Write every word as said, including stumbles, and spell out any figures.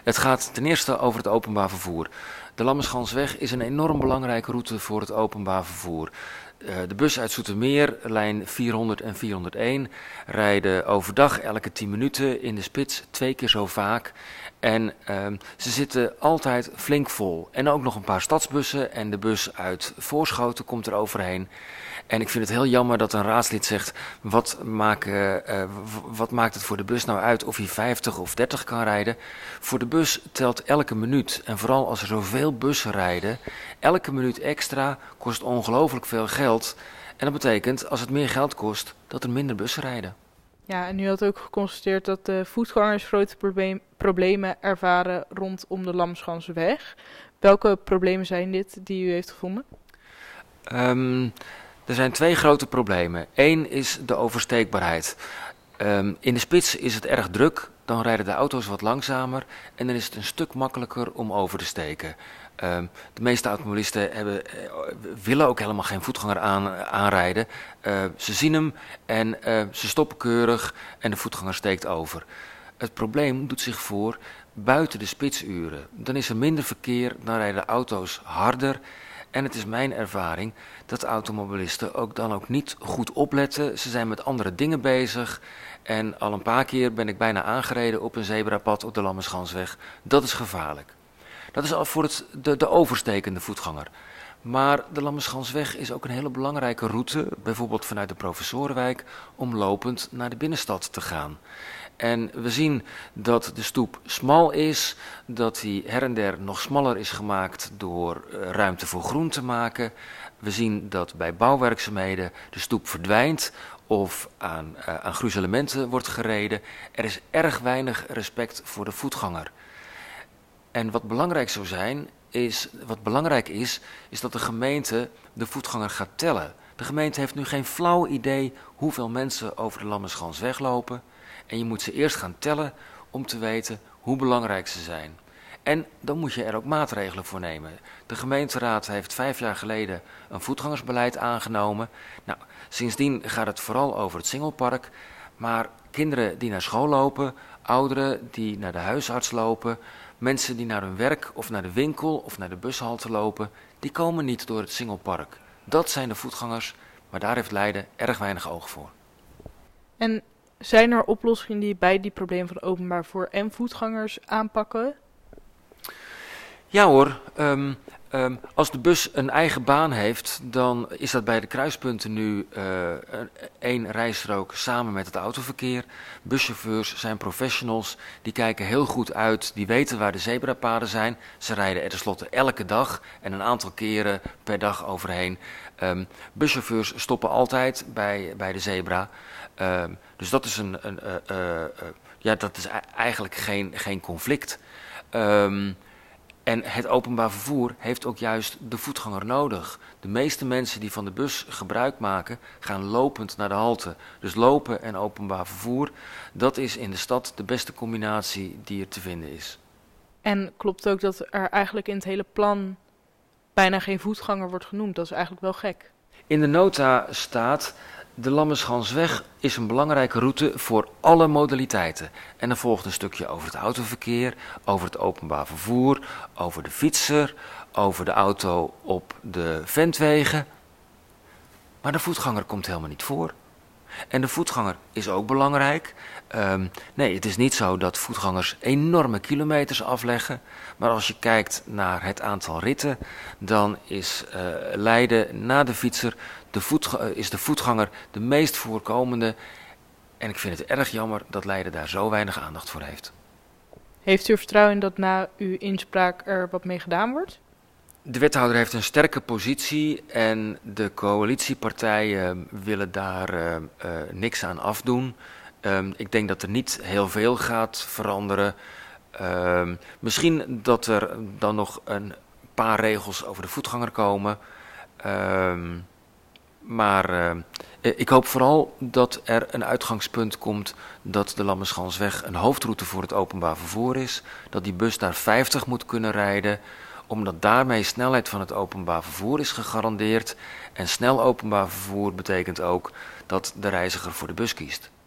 Het gaat ten eerste over het openbaar vervoer. De Lammenschans is een enorm belangrijke route voor het openbaar vervoer. Uh, de bus uit Zoetermeer, lijn vierhonderd en vierhonderdéén, rijden overdag elke tien minuten, in de spits twee keer zo vaak. En uh, ze zitten altijd flink vol. En ook nog een paar stadsbussen en de bus uit Voorschoten komt er overheen. En ik vind het heel jammer dat een raadslid zegt, wat, maken, uh, w- wat maakt het voor de bus nou uit of hij vijftig of dertig kan rijden? Voor de bus telt elke minuut. En vooral als er zoveel bussen rijden, elke minuut extra kost ongelooflijk veel geld. En dat betekent, als het meer geld kost, dat er minder bussen rijden. Ja, en u had ook geconstateerd dat de voetgangers grote probleem, problemen ervaren rondom de Lammenschans. Welke problemen zijn dit die u heeft gevonden? Um, er zijn twee grote problemen. Eén is de oversteekbaarheid. Um, in de spits is het erg druk, dan rijden de auto's wat langzamer en dan is het een stuk makkelijker om over te steken. Um, de meeste automobilisten hebben, uh, willen ook helemaal geen voetganger aan, uh, aanrijden. Uh, ze zien hem en uh, ze stoppen keurig en de voetganger steekt over. Het probleem doet zich voor buiten de spitsuren. Dan is er minder verkeer, dan rijden de auto's harder. En het is mijn ervaring dat automobilisten ook dan ook niet goed opletten. Ze zijn met andere dingen bezig. En al een paar keer ben ik bijna aangereden op een zebrapad op de Lammenschans. Dat is gevaarlijk. Dat is al voor het, de, de overstekende voetganger. Maar de Lammenschans is ook een hele belangrijke route, bijvoorbeeld vanuit de Professorenwijk, om lopend naar de binnenstad te gaan. En we zien dat de stoep smal is, dat die her en der nog smaller is gemaakt door uh, ruimte voor groen te maken. We zien dat bij bouwwerkzaamheden de stoep verdwijnt of aan, uh, aan gruzelementen wordt gereden. Er is erg weinig respect voor de voetganger. En wat belangrijk zou zijn, is, wat belangrijk is, is dat de gemeente de voetganger gaat tellen. De gemeente heeft nu geen flauw idee hoeveel mensen over de Lammenschans weglopen. En je moet ze eerst gaan tellen om te weten hoe belangrijk ze zijn. En dan moet je er ook maatregelen voor nemen. De gemeenteraad heeft vijf jaar geleden een voetgangersbeleid aangenomen. Nou, sindsdien gaat het vooral over het Singelpark. Maar kinderen die naar school lopen, ouderen die naar de huisarts lopen, mensen die naar hun werk of naar de winkel of naar de bushalte lopen, die komen niet door het Singelpark. Dat zijn de voetgangers, maar daar heeft Leiden erg weinig oog voor. En zijn er oplossingen die bij die problemen van openbaar vervoer en voetgangers aanpakken? Ja hoor, um, um, als de bus een eigen baan heeft, dan is dat bij de kruispunten nu uh, één rijstrook samen met het autoverkeer. Buschauffeurs zijn professionals, die kijken heel goed uit, die weten waar de zebrapaden zijn. Ze rijden er tenslotte elke dag en een aantal keren per dag overheen. Um, buschauffeurs stoppen altijd bij, bij de zebra. Um, dus dat is, een, een, uh, uh, uh, ja, dat is eigenlijk geen, geen conflict. Um, En het openbaar vervoer heeft ook juist de voetganger nodig. De meeste mensen die van de bus gebruik maken, gaan lopend naar de halte. Dus lopen en openbaar vervoer, dat is in de stad de beste combinatie die er te vinden is. En klopt ook dat er eigenlijk in het hele plan bijna geen voetganger wordt genoemd? Dat is eigenlijk wel gek. In de nota staat, de Lammenschans is een belangrijke route voor alle modaliteiten. En dan volgt een stukje over het autoverkeer, over het openbaar vervoer, over de fietser, over de auto op de ventwegen. Maar de voetganger komt helemaal niet voor. En de voetganger is ook belangrijk. Um, nee, het is niet zo dat voetgangers enorme kilometers afleggen. Maar als je kijkt naar het aantal ritten, dan is uh, Leiden na de fietser, de voet, uh, is de voetganger de meest voorkomende. En ik vind het erg jammer dat Leiden daar zo weinig aandacht voor heeft. Heeft u er vertrouwen in dat na uw inspraak er wat mee gedaan wordt? De wethouder heeft een sterke positie en de coalitiepartijen willen daar uh, uh, niks aan afdoen. Um, ik denk dat er niet heel veel gaat veranderen. Um, misschien dat er dan nog een paar regels over de voetganger komen. Um, maar uh, ik hoop vooral dat er een uitgangspunt komt dat de Lammenschans een hoofdroute voor het openbaar vervoer is. Dat die bus daar vijftig moet kunnen rijden, omdat daarmee snelheid van het openbaar vervoer is gegarandeerd. En snel openbaar vervoer betekent ook dat de reiziger voor de bus kiest.